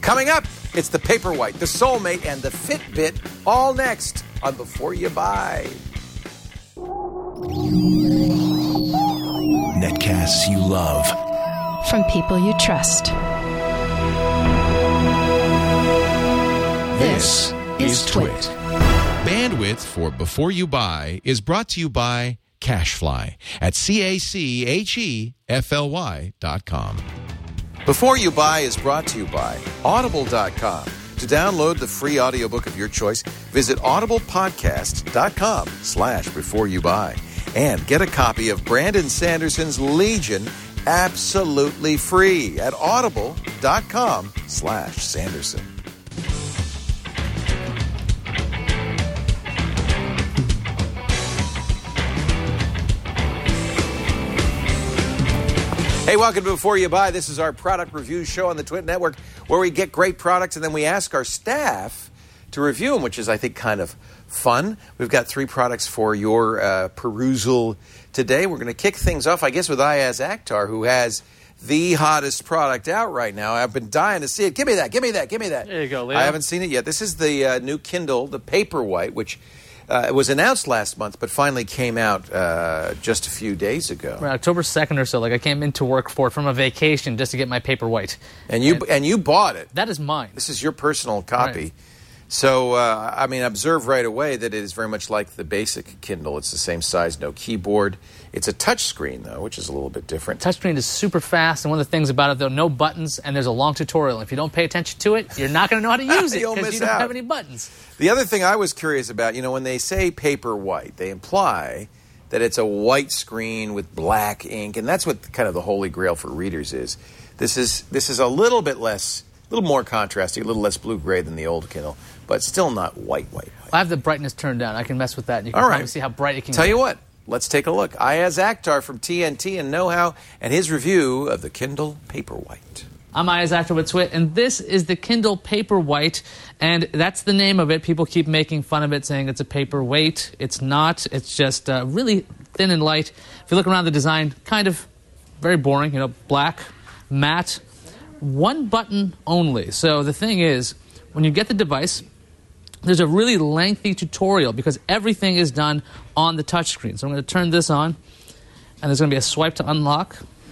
Coming up, it's the Paperwhite, the Soulmate, and the Fitbit, all next on Before You Buy. Netcasts you love. From people you trust. This is Twit. Bandwidth for Before You Buy is brought to you by CashFly at CACHEFLY.com. Before You Buy is brought to you by Audible.com. To download the free audiobook of your choice, visit audiblepodcast.com/beforeyoubuy and get a copy of Brandon Sanderson's Legion absolutely free at audible.com/Sanderson. Hey, welcome to Before You Buy. This is our product review show on the Twit Network where we get great products and then we ask our staff to review them, which is, I think, kind of fun. We've got 3 products for your perusal today. We're going to kick things off, I guess, with Ayaz Akhtar, who has the hottest product out right now. I've been dying to see it. Give me that. There you go, Leo. I haven't seen it yet. This is the new Kindle, the Paperwhite, which was announced last month, but finally came out just a few days ago. Right, October 2nd or so. Like I came into work for it from a vacation just to get my Paperwhite. And you bought it. That is mine. This is your personal copy. Right. So, observe right away that it is very much like the basic Kindle. It's the same size, no keyboard. It's a touch screen, though, which is a little bit different. Touchscreen is super fast, and one of the things about it, though, no buttons, and there's a long tutorial. If you don't pay attention to it, you're not going to know how to use it because you don't have any buttons. The other thing I was curious about, when they say Paperwhite, they imply that it's a white screen with black ink, and that's what kind of the holy grail for readers is. This is a little bit less, a little more contrasty, a little less blue-gray than the old Kindle, but still not white. I have the brightness turned down. I can mess with that, and you can probably see how bright it can get. Tell you what, let's take a look. Ayaz Akhtar from TNT and Know How and his review of the Kindle Paperwhite. I'm Ayaz Akhtar with Twit, and this is the Kindle Paperwhite, and that's the name of it. People keep making fun of it, saying it's a paperweight. It's not. It's just really thin and light. If you look around the design, kind of very boring, black, matte, one button only. So the thing is, when you get the device, there's a really lengthy tutorial because everything is done on the touchscreen. So I'm going to turn this on, and there's going to be a swipe to unlock.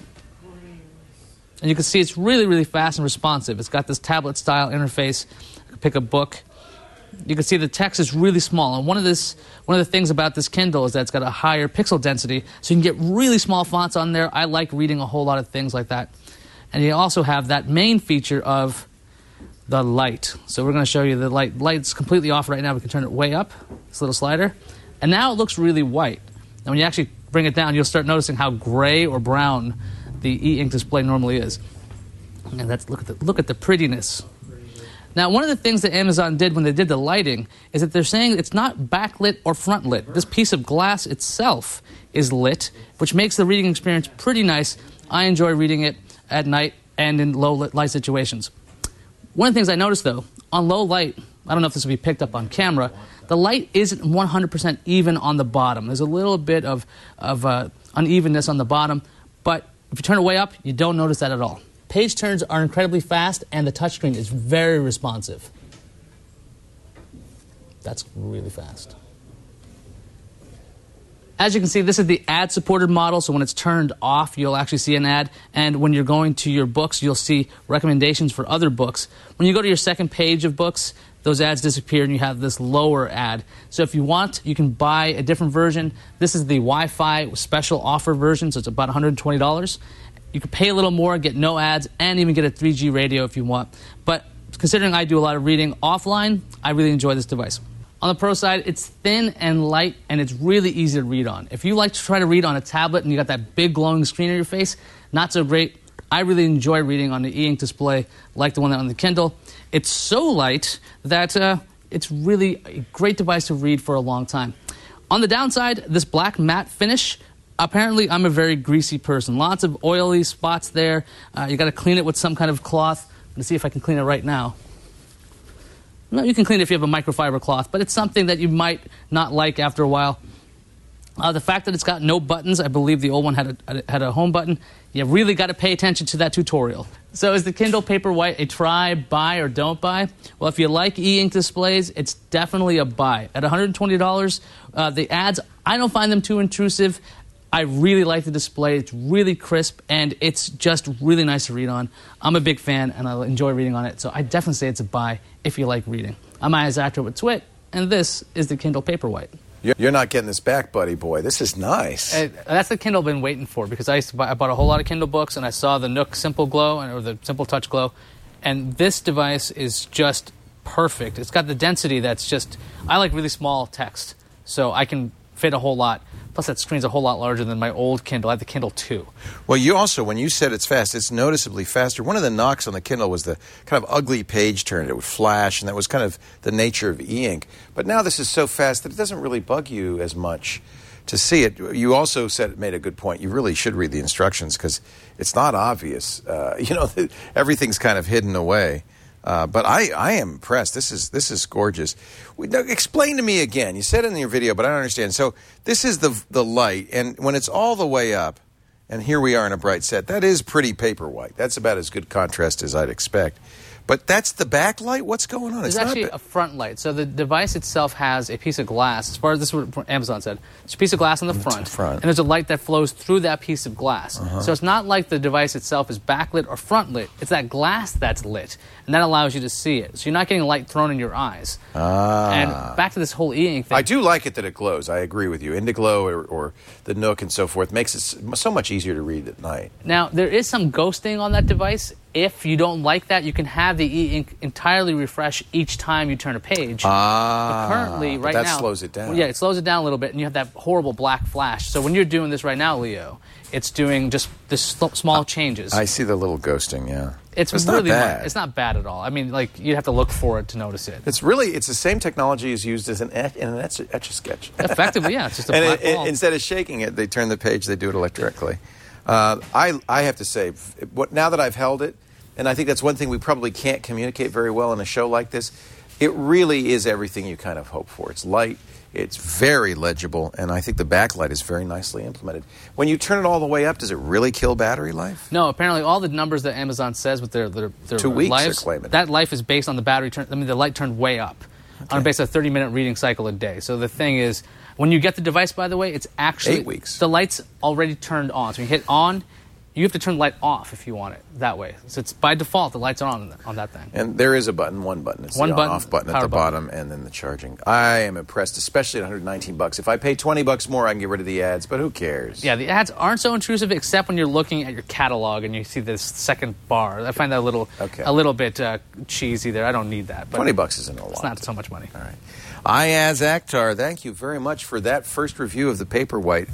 And you can see it's really, really fast and responsive. It's got this tablet-style interface. You can pick a book. You can see the text is really small. And one of the things about this Kindle is that it's got a higher pixel density, so you can get really small fonts on there. I like reading a whole lot of things like that. And you also have that main feature of the light. So we're going to show you the light. Light's completely off right now. We can turn it way up, this little slider. And now it looks really white. And when you actually bring it down, you'll start noticing how gray or brown the e-ink display normally is. And look at the prettiness. Now, one of the things that Amazon did when they did the lighting is that they're saying it's not backlit or front lit. This piece of glass itself is lit, which makes the reading experience pretty nice. I enjoy reading it at night and in low light situations. One of the things I noticed, though, on low light, I don't know if this will be picked up on camera, the light isn't 100% even on the bottom. There's a little bit of unevenness on the bottom, but if you turn it way up, you don't notice that at all. Page turns are incredibly fast, and the touchscreen is very responsive. That's really fast. As you can see, this is the ad-supported model, so when it's turned off, you'll actually see an ad, and when you're going to your books, you'll see recommendations for other books. When you go to your second page of books, those ads disappear, and you have this lower ad. So if you want, you can buy a different version. This is the Wi-Fi special offer version, so it's about $120. You can pay a little more, get no ads, and even get a 3G radio if you want. But considering I do a lot of reading offline, I really enjoy this device. On the pro side, it's thin and light, and it's really easy to read on. If you like to try to read on a tablet and you got that big glowing screen in your face, not so great. I really enjoy reading on the e-ink display like the one on the Kindle. It's so light that it's really a great device to read for a long time. On the downside, this black matte finish, apparently I'm a very greasy person. Lots of oily spots there. You got to clean it with some kind of cloth. I'm going to see if I can clean it right now. No, you can clean it if you have a microfiber cloth, but it's something that you might not like after a while. The fact that it's got no buttons, I believe the old one had a home button. You really got to pay attention to that tutorial. So is the Kindle Paperwhite a try, buy, or don't buy? Well, if you like e-ink displays, it's definitely a buy. At $120, the ads, I don't find them too intrusive. I really like the display. It's really crisp, and it's just really nice to read on. I'm a big fan, and I enjoy reading on it, so I definitely say it's a buy if you like reading. I'm Isaac Actor with Twit, and this is the Kindle Paperwhite. You're not getting this back, buddy boy. This is nice. That's the Kindle I've been waiting for, because I bought a whole lot of Kindle books, and I saw the Nook Simple Glow, or the Simple Touch Glow, and this device is just perfect. It's got the density that's just... I like really small text, so I can fit a whole lot. Plus, that screen's a whole lot larger than my old Kindle. I have the Kindle 2. Well, you also, when you said it's fast, it's noticeably faster. One of the knocks on the Kindle was the kind of ugly page turn. It would flash, and that was kind of the nature of e-ink. But now this is so fast that it doesn't really bug you as much to see it. You also made a good point. You really should read the instructions because it's not obvious. Everything's kind of hidden away. But I am impressed. This is gorgeous. Now, explain to me again. You said it in your video, but I don't understand. So this is the light, and when it's all the way up, and here we are in a bright set, that is pretty Paperwhite. That's about as good contrast as I'd expect. But that's the backlight? What's going on? There's actually a front light. So the device itself has a piece of glass. As far as this is what Amazon said. It's a piece of glass on the front. And there's a light that flows through that piece of glass. So it's not like the device itself is backlit or front lit. It's that glass that's lit. And that allows you to see it. So you're not getting light thrown in your eyes. And back to this whole e-ink thing. I do like it that it glows. I agree with you. Indiglo or the Nook and so forth makes it so much easier to read at night. Now, there is some ghosting on that device. If you don't like that, you can have the e-ink entirely refresh each time you turn a page. But currently, right now... that slows it down. Yeah, it slows it down a little bit, and you have that horrible black flash. So when you're doing this right now, Leo, it's doing just this small changes. I see the little ghosting, yeah. It's really not bad. It's not bad at all. I mean, like, you'd have to look for it to notice it. It's the same technology is used as in an Etch-a-Sketch. Effectively, yeah. It's just a black ball. Instead of shaking it, they turn the page, they do it electrically. I have to say, now that I've held it, and I think that's one thing we probably can't communicate very well in a show like this, it really is everything you kind of hope for. It's light, it's very legible, and I think the backlight is very nicely implemented. When you turn it all the way up, does it really kill battery life? No, apparently all the numbers that Amazon says with their 2 weeks lives, they're claiming. That life is based on the battery turn. I mean, the light turned way up on based on a 30-minute reading cycle a day. So the thing is, when you get the device, by the way, it's actually 8 weeks. The light's already turned on. So you hit on. You have to turn the light off if you want it that way. So it's by default, the light's on that thing. And there is one button. It's the on-off button at the bottom, and then the charging. I am impressed, especially at $119. If I pay $20 more, I can get rid of the ads, but who cares? Yeah, the ads aren't so intrusive, except when you're looking at your catalog and you see this second bar. I find that a little bit cheesy there. I don't need that. But $20 isn't a lot. It's not so much money. All right. Iyaz Akhtar, thank you very much for that first review of the Paperwhite.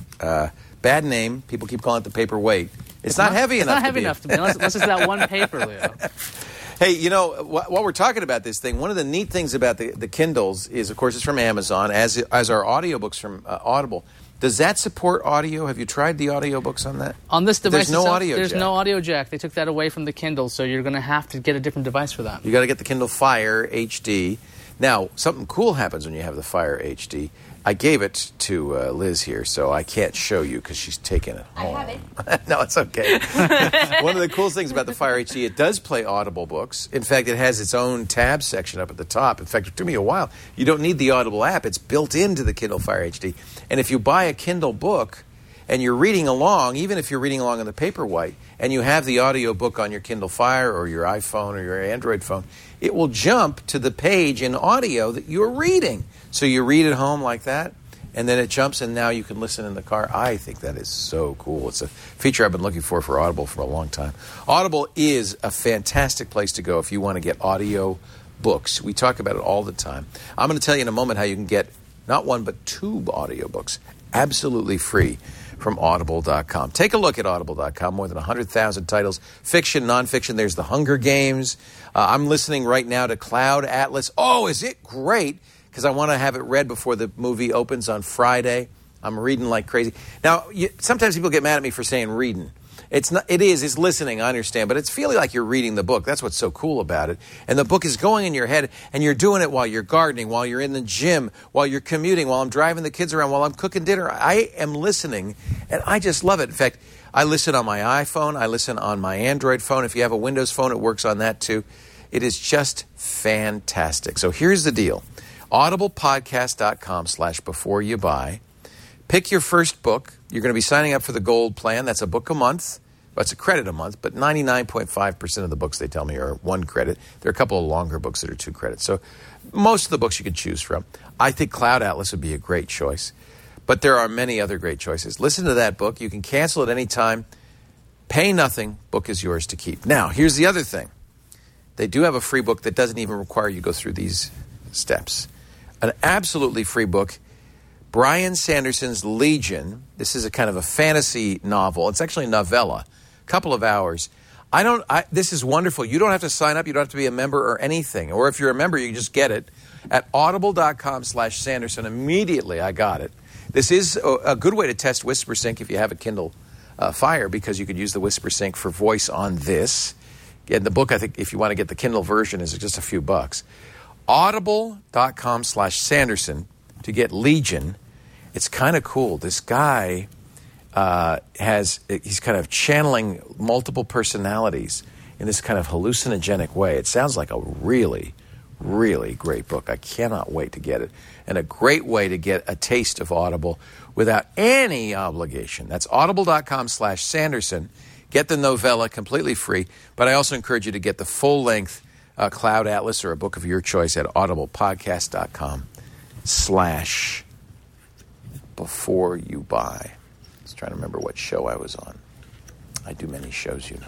Bad name. People keep calling it the Paperweight. It's not heavy enough. It's not heavy enough to be. Unless it's that one paper, Leo. Hey, while we're talking about this thing, one of the neat things about the Kindles is, of course, it's from Amazon, as are audiobooks from Audible. Does that support audio? Have you tried the audiobooks on that? On this device, there's no audio jack. There's no audio jack. They took that away from the Kindle, so you're going to have to get a different device for that. You got to get the Kindle Fire HD. Now, something cool happens when you have the Fire HD. I gave it to Liz here, so I can't show you because she's taking it home. I have it. No, it's okay. One of the cool things about the Fire HD, it does play Audible books. In fact, it has its own tab section up at the top. In fact, it took me a while. You don't need the Audible app. It's built into the Kindle Fire HD. And if you buy a Kindle book and you're reading along, even if you're reading along on the Paperwhite, and you have the audio book on your Kindle Fire or your iPhone or your Android phone, it will jump to the page in audio that you're reading. So you read at home like that, and then it jumps, and now you can listen in the car. I think that is so cool. It's a feature I've been looking for Audible for a long time. Audible is a fantastic place to go if you want to get audio books. We talk about it all the time. I'm going to tell you in a moment how you can get not one but 2 audiobooks absolutely free from Audible.com. Take a look at Audible.com. More than 100,000 titles. Fiction, nonfiction. There's The Hunger Games. I'm listening right now to Cloud Atlas. Oh, is it great? Because I want to have it read before the movie opens on Friday. I'm reading like crazy. Now, sometimes people get mad at me for saying reading. It's listening, I understand, but it's feeling like you're reading the book. That's what's so cool about it. And the book is going in your head, and you're doing it while you're gardening, while you're in the gym, while you're commuting, while I'm driving the kids around, while I'm cooking dinner. I am listening, and I just love it. In fact, I listen on my iPhone. I listen on my Android phone. If you have a Windows phone, it works on that too. It is just fantastic. So here's the deal. audiblepodcast.com/beforeyoubuy. Pick your first book. You're going to be signing up for the gold plan. That's a book a month. Well, it's a credit a month, but 99.5% of the books, they tell me, are 1 credit. There are a couple of longer books that are 2 credits. So most of the books you can choose from. I think Cloud Atlas would be a great choice. But there are many other great choices. Listen to that book. You can cancel at any time. Pay nothing. Book is yours to keep. Now, here's the other thing. They do have a free book that doesn't even require you to go through these steps. An absolutely free book, Brian Sanderson's Legion. This is a kind of a fantasy novel. It's actually a novella. A couple of hours. This is wonderful. You don't have to sign up. You don't have to be a member or anything. Or if you're a member, you can just get it at audible.com/Sanderson. Immediately, I got it. This is a good way to test WhisperSync if you have a Kindle Fire, because you could use the WhisperSync for voice on this. And the book, I think, if you want to get the Kindle version, is just a few bucks. Audible.com/Sanderson to get Legion. It's kind of cool. This guy he's kind of channeling multiple personalities in this kind of hallucinogenic way. It sounds like a really, really great book. I cannot wait to get it. And a great way to get a taste of Audible without any obligation. That's audible.com/Sanderson. Get the novella completely free, but I also encourage you to get the full-length Cloud Atlas or a book of your choice at audiblepodcast.com/beforeyoubuy. I was trying to remember what show I was on. I do many shows, you know.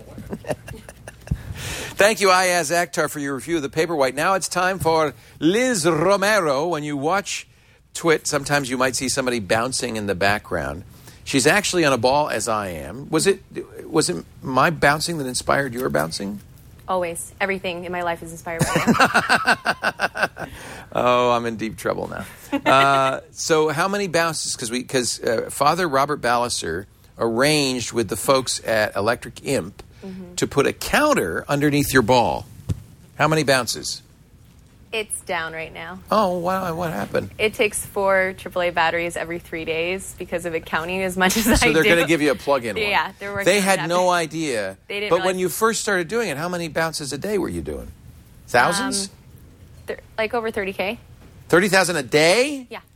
Thank you, Ayaz Akhtar, for your review of the Paperwhite. Now it's time for Liz Romero. When you watch Twit, sometimes you might see somebody bouncing in the background. She's actually on a ball, as I am. Was it my bouncing that inspired your bouncing? Always. Everything in my life is inspired by you. Oh, I'm in deep trouble now. So how many bounces? Because Father Robert Ballister arranged with the folks at Electric Imp to put a counter underneath your ball. How many bounces? It's down right now. Oh, wow. What happened? It takes 4 AAA batteries every 3 days because of it counting as much as I do. So they're going to give you a plug-in one. Yeah, they're working They on had that. no idea. They didn't But realize- when you first started doing it, how many bounces a day were you doing? Thousands? Like over 30K. 30,000 a day? Yeah.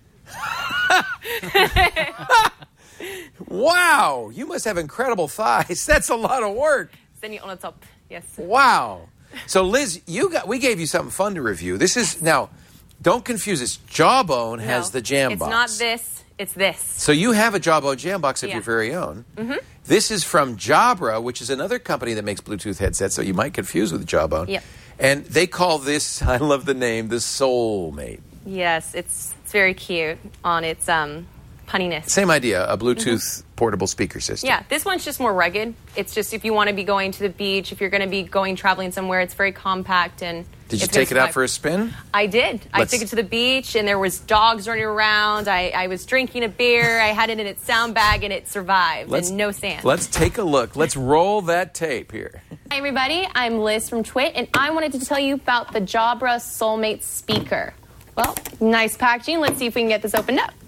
Wow. You must have incredible thighs. That's a lot of work. Then you on the top. Yes. Wow. So, Liz, we gave you something fun to review. This is, now, don't confuse this. Jawbone has No, the jam it's box. not this. It's this. So you have a Jawbone jam box of Yeah. your very own. Mm-hmm. This is from Jabra, which is another company that makes Bluetooth headsets, so you might confuse with Jawbone. Yep. And they call this, I love the name, the Soulmate. Yes, it's very cute on its punniness. Same idea, a Bluetooth portable speaker system. Yeah, this one's just more rugged. It's just if you want to be going to the beach, if you're going to be traveling somewhere, it's very compact and. Did you it's gonna take it out survive. for a spin? I did. I Let's- took it to the beach, and there was dogs running around. I was drinking a beer. I had it in its sound bag, and it survived. And no sand. Let's take a look. Let's roll that tape here. Hi, everybody. I'm Liz from Twit, and I wanted to tell you about the Jabra Soulmate speaker. Well, nice packaging. Let's see if we can get this opened up.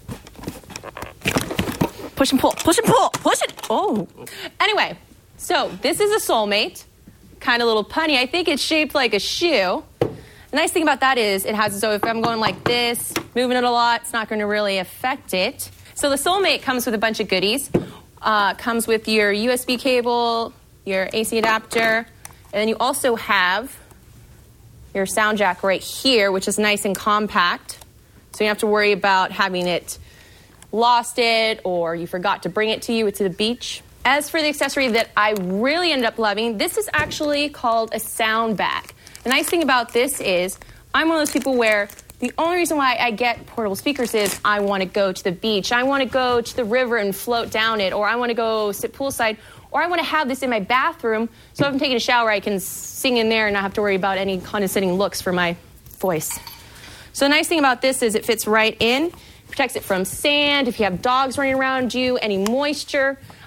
Push and pull. Push and pull. Push it. Oh. Anyway, so this is a Soulmate. Kind of little punny. I think it's shaped like a shoe. The nice thing about that is it has, so if I'm going like this, moving it a lot, it's not going to really affect it. So the Soulmate comes with a bunch of goodies. Comes with your USB cable, your AC adapter, and then you also have your sound jack right here, which is nice and compact. So you don't have to worry about having it lost it or you forgot to bring it to the beach. As for the accessory that I really ended up loving, this is actually called a sound bag. The nice thing about this is I'm one of those people where the only reason why I get portable speakers is I want to go to the beach, I want to go to the river and float down it, or I want to go sit poolside, or I want to have this in my bathroom so if I'm taking a shower I can sing in there and not have to worry about any condescending looks for my voice. So the nice thing about this is it fits right in, protects it from sand, if you have dogs running around you, any moisture.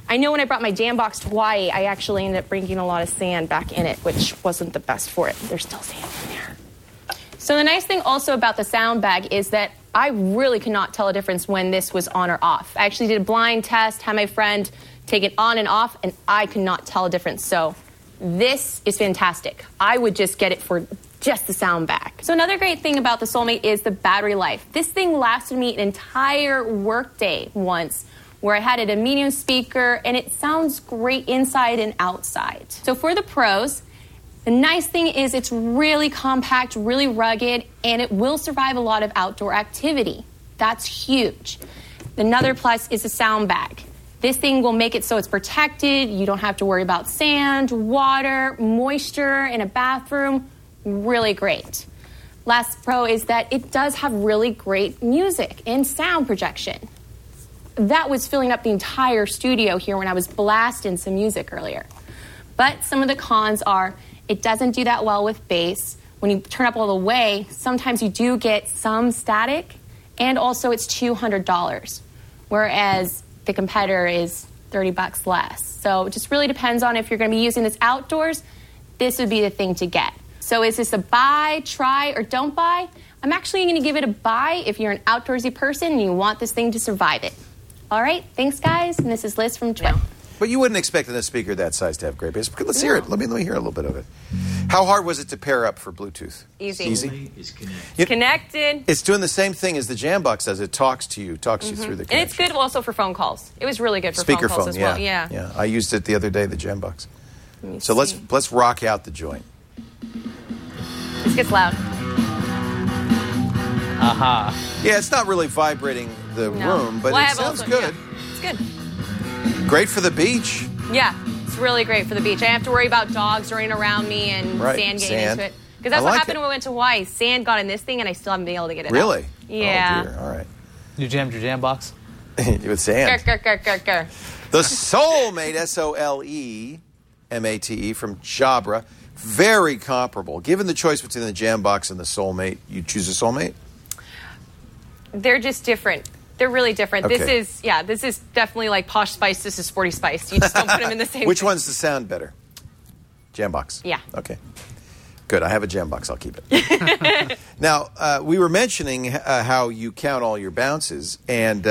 I know when I brought my Jambox to Hawaii, I actually ended up bringing a lot of sand back in it, which wasn't the best for it. There's still sand in there. So the nice thing also about the sound bag is that I really could not tell a difference when this was on or off. I actually did a blind test, had my friend take it on and off, and I could not tell a difference. So this is fantastic. I would just get it for just the sound bag. So another great thing about the Soulmate is the battery life. This thing lasted me an entire workday once, where I had it a medium speaker, and it sounds great inside and outside. So for the pros, the nice thing is it's really compact, really rugged, and it will survive a lot of outdoor activity. That's huge. Another plus is the sound bag. This thing will make it so it's protected. You don't have to worry about sand, water, moisture in a bathroom. Really great. Last pro is that it does have really great music and sound projection. That was filling up the entire studio here when I was blasting some music earlier. But some of the cons are it doesn't do that well with bass. When you turn up all the way, sometimes you do get some static, and also it's $200, whereas the competitor is $30 less. So it just really depends on if you're going to be using this outdoors, this would be the thing to get. So is this a buy, try, or don't buy? I'm actually going to give it a buy if you're an outdoorsy person and you want this thing to survive it. All right, thanks, guys. And this is Liz from Twit. But you wouldn't expect a speaker that size to have great bass. Let's hear it. Let me hear a little bit of it. How hard was it to pair up for Bluetooth? Easy. It's connected. It's doing the same thing as the Jambox does. It talks to you through the connection. And it's good also for phone calls. It was really good for phone calls as well. Yeah. I used it the other day, the Jambox. So let's rock out the joint. This gets loud. Aha. Yeah, it's not really vibrating the room, but it sounds good. Yeah, it's good. Great for the beach. Yeah, it's really great for the beach. I have to worry about dogs running around me and sand getting into it. Because that's what happened when we went to Hawaii. Sand got in this thing, and I still haven't been able to get it out. Really? Yeah. Oh, dear. All right. You jammed your Jambox? With sand. Grr. The Soulmate, Solemate from Jabra. Very comparable. Given the choice between the Jambox and the Soulmate, you choose a Soulmate? They're just different. They're really different. Okay. This is definitely like Posh Spice. This is Sporty Spice. You just don't put them in the same Which thing. one's the sound better? Jambox? Yeah. Okay. Good. I have a Jambox. I'll keep it. Now, we were mentioning how you count all your bounces, and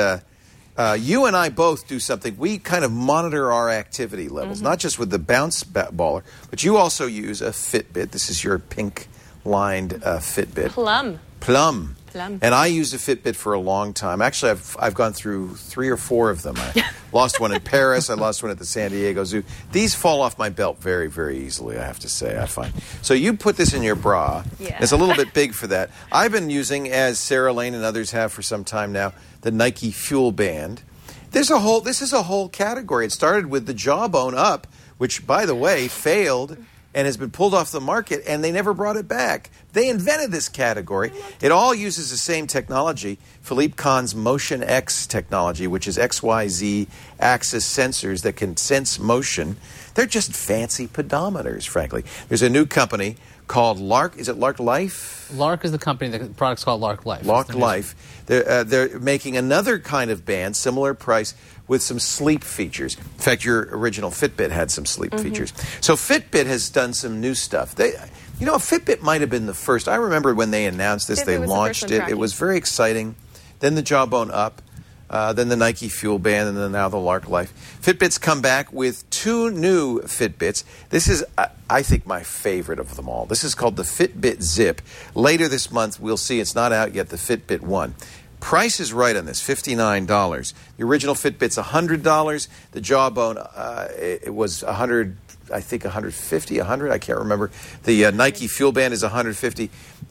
you and I both do something. We kind of monitor our activity levels, not just with the bounce baller, but you also use a Fitbit. This is your pink-lined Fitbit. Plum. And I used a Fitbit for a long time. Actually, I've gone through 3 or 4 of them. I lost one in Paris. I lost one at the San Diego Zoo. These fall off my belt very, very easily, I have to say, I find. So you put this in your bra. Yeah. It's a little bit big for that. I've been using, as Sarah Lane and others have for some time now, the Nike Fuel Band. This is a whole category. It started with the Jawbone Up, which, by the way, failed and has been pulled off the market, and they never brought it back. They invented this category. It all uses the same technology, Philippe Kahn's Motion X technology, which is XYZ axis sensors that can sense motion. They're just fancy pedometers, frankly. There's a new company called Lark. Is it Lark Life? Lark is the company. The product's called Lark Life. Lark Life. They're making another kind of band, similar price, with some sleep features. In fact, your original Fitbit had some sleep features. So Fitbit has done some new stuff. Fitbit might have been the first. I remember when they announced this, they launched it. It was very exciting. Then the Jawbone Up, then the Nike Fuel Band, and then now the Lark Life. Fitbit's come back with 2 new Fitbits. This is, I think, my favorite of them all. This is called the Fitbit Zip. Later this month, we'll see. It's not out yet, the Fitbit One. Price is right on this, $59. The original Fitbit's $100. The Jawbone, it was $100, I think $150, $100, I can't remember. The Nike Fuel Band is $150.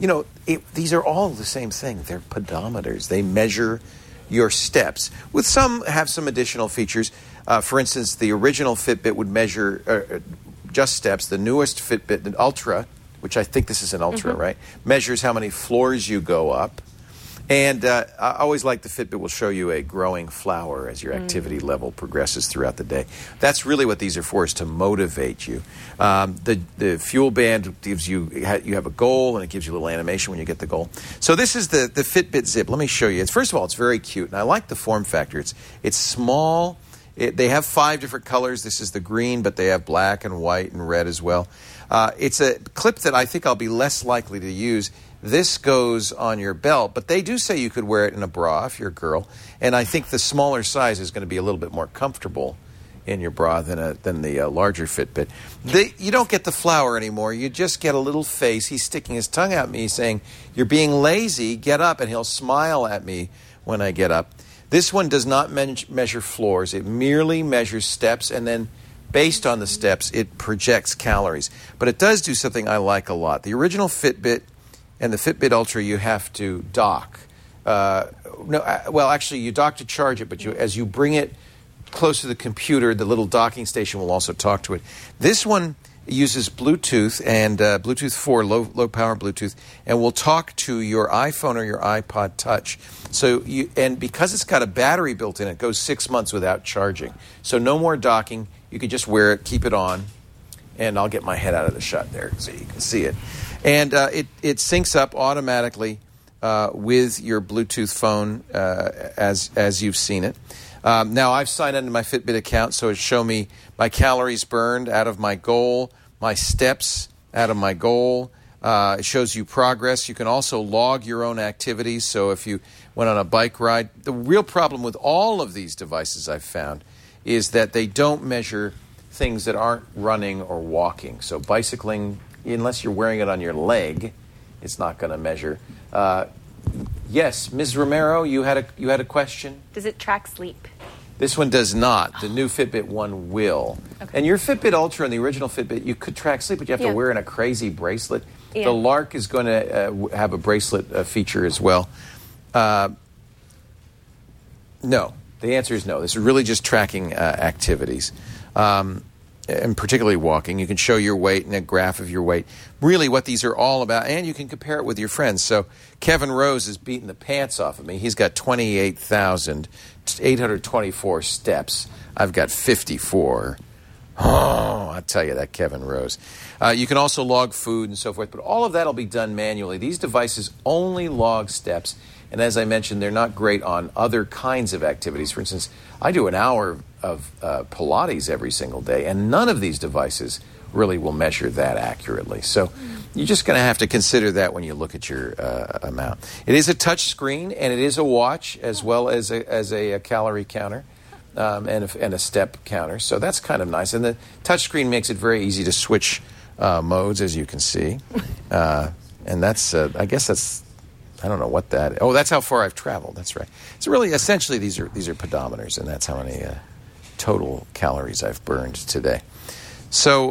These are all the same thing. They're pedometers. They measure your steps. With some have some additional features. For instance, the original Fitbit would measure just steps. The newest Fitbit, the Ultra, which I think this is an Ultra, right, measures how many floors you go up. And I always like the Fitbit will show you a growing flower as your activity level progresses throughout the day. That's really what these are for, is to motivate you. The Fuel Band gives you have a goal, and it gives you a little animation when you get the goal. So this is the Fitbit Zip. Let me show you. First of all, it's very cute, and I like the form factor. It's small. They have 5 different colors. This is the green, but they have black and white and red as well. It's a clip that I think I'll be less likely to use. This goes on your belt, but they do say you could wear it in a bra if you're a girl. And I think the smaller size is going to be a little bit more comfortable in your bra than the larger Fitbit. You don't get the flower anymore. You just get a little face. He's sticking his tongue at me saying, "You're being lazy. Get up." And he'll smile at me when I get up. This one does not measure floors. It merely measures steps, and then based on the steps, it projects calories. But it does do something I like a lot. The original Fitbit and the Fitbit Ultra, you have to dock. Actually, you dock to charge it, but as you bring it close to the computer, the little docking station will also talk to it. This one uses Bluetooth and Bluetooth 4, low power Bluetooth, and will talk to your iPhone or your iPod Touch. And because it's got a battery built in, it goes 6 months without charging. So no more docking. You can just wear it, keep it on, and I'll get my head out of the shot there so you can see it. And it syncs up automatically with your Bluetooth phone as you've seen it. Now, I've signed into my Fitbit account, so it shows me my calories burned out of my goal, my steps out of my goal. It shows you progress. You can also log your own activities. So if you went on a bike ride, the real problem with all of these devices I've found is that they don't measure things that aren't running or walking. So bicycling, unless you're wearing it on your leg, it's not going to measure. Yes, Ms. Romero, you had a question? Does it track sleep? This one does not. The new Fitbit one will. Okay. And your Fitbit Ultra and the original Fitbit, you could track sleep, but you have to wear in a crazy bracelet. Yeah. The Lark is going to have a bracelet feature as well. No. The answer is no. This is really just tracking activities. And particularly walking. You can show your weight and a graph of your weight. Really what these are all about, and you can compare it with your friends. So Kevin Rose is beating the pants off of me. He's got 28,824 steps. I've got 54. Oh, I'll tell you that, Kevin Rose. You can also log food and so forth, but all of that will be done manually. These devices only log steps, and as I mentioned, they're not great on other kinds of activities. For instance, I do an hour of Pilates every single day, and none of these devices really will measure that accurately. So you're just going to have to consider that when you look at your amount. It is a touch screen, and it is a watch as well as a calorie counter and a step counter. So that's kind of nice. And the touch screen makes it very easy to switch modes, as you can see. And that's, I guess that's, I don't know what that is. Oh, that's how far I've traveled. That's right. So really, essentially, these are pedometers, and that's how many total calories I've burned today. So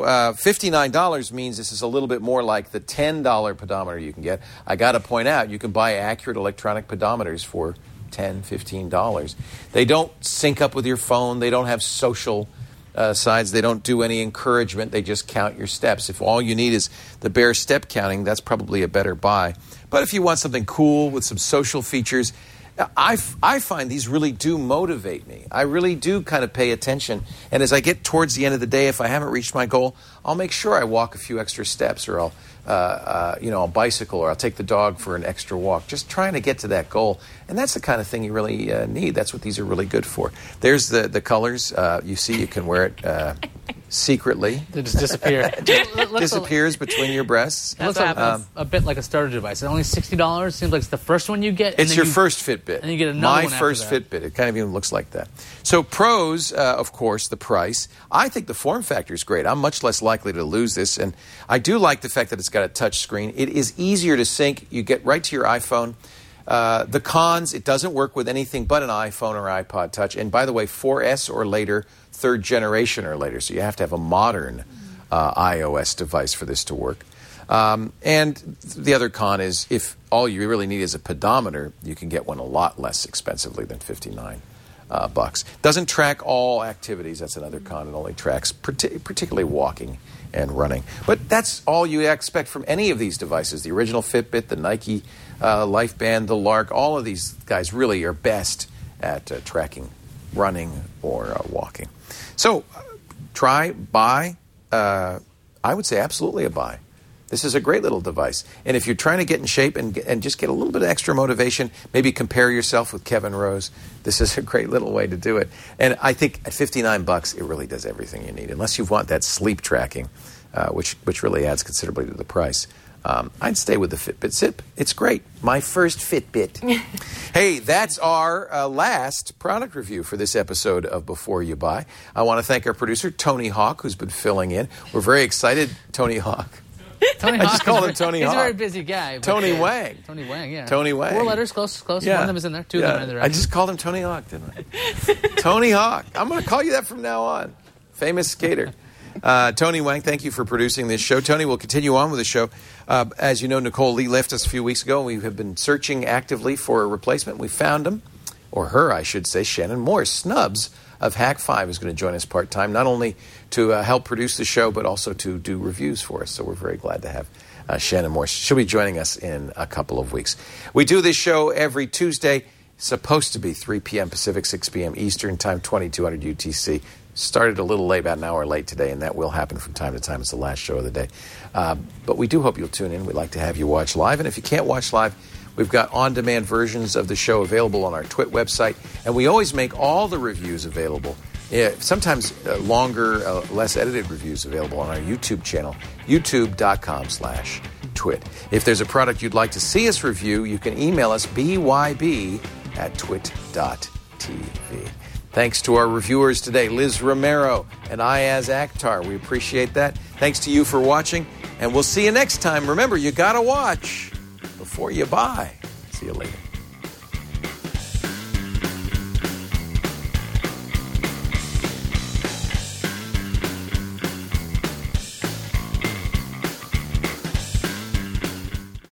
$59 means this is a little bit more like the $10 pedometer you can get. I got to point out, you can buy accurate electronic pedometers for $10, $15. They don't sync up with your phone. They don't have social sides. They don't do any encouragement. They just count your steps. If all you need is the bare step counting, that's probably a better buy. But if you want something cool with some social features, I find these really do motivate me. I really do kind of pay attention. And as I get towards the end of the day, if I haven't reached my goal, I'll make sure I walk a few extra steps, or I'll bicycle, or I'll take the dog for an extra walk, just trying to get to that goal. And that's the kind of thing you really need. That's what these are really good for. There's the colors. You see, you can wear it secretly. They just disappear. Disappears between your breasts. It looks like a bit like a starter device. It's only $60. Seems like it's the first one you get. It's your first Fitbit. And you get another one My first Fitbit. It kind of even looks like that. So pros, of course, the price. I think the form factor is great. I'm much less likely to lose this. And I do like the fact that it's got a touch screen. It is easier to sync. You get right to your iPhone. The cons, it doesn't work with anything but an iPhone or iPod Touch. And by the way, 4S or later, third generation or later. So you have to have a modern iOS device for this to work. And the other con is if all you really need is a pedometer, you can get one a lot less expensively than $59. Doesn't track all activities. That's another con. It only tracks particularly walking and running. But that's all you expect from any of these devices. The original Fitbit, the Nike Life Band, the Lark, all of these guys really are best at tracking running or walking. So buy. I would say absolutely a buy. This is a great little device. And if you're trying to get in shape and just get a little bit of extra motivation, maybe compare yourself with Kevin Rose, this is a great little way to do it. And I think at $59, it really does everything you need, unless you want that sleep tracking, which really adds considerably to the price. I'd stay with the Fitbit Zip. It's great. My first Fitbit. Hey, that's our last product review for this episode of Before You Buy. I want to thank our producer, Tony Hawk, who's been filling in. We're very excited, Tony Hawk. Tony I Hawk just called him Tony Hawk. He's a very busy guy. Tony Wang. Tony Wang, yeah. Tony Wang. 4 letters, close. Yeah. One of them is in there. 2 of them are in there. I just called him Tony Hawk, didn't I? Tony Hawk. I'm going to call you that from now on. Famous skater. Tony Wang, thank you for producing this show. Tony will continue on with the show. As you know, Nicole Lee left us a few weeks ago, and we have been searching actively for a replacement. We found him, or her, I should say, Shannon Morse. Snubs of Hack 5 is going to join us part-time, not only to help produce the show, but also to do reviews for us. So we're very glad to have Shannon Morse. She'll be joining us in a couple of weeks. We do this show every Tuesday. Supposed to be 3 p.m. Pacific, 6 p.m. Eastern Time, 2200 UTC. Started a little late, about an hour late today, and that will happen from time to time. It's the last show of the day. But we do hope you'll tune in. We'd like to have you watch live. And if you can't watch live, we've got on-demand versions of the show available on our Twit website. And we always make all the reviews available, sometimes longer, less edited reviews available on our YouTube channel, youtube.com/twit. If there's a product you'd like to see us review, you can email us, byb@twit.tv. Thanks to our reviewers today, Liz Romero and Ayaz Akhtar. We appreciate that. Thanks to you for watching, and we'll see you next time. Remember, you got to watch before you buy. See you later.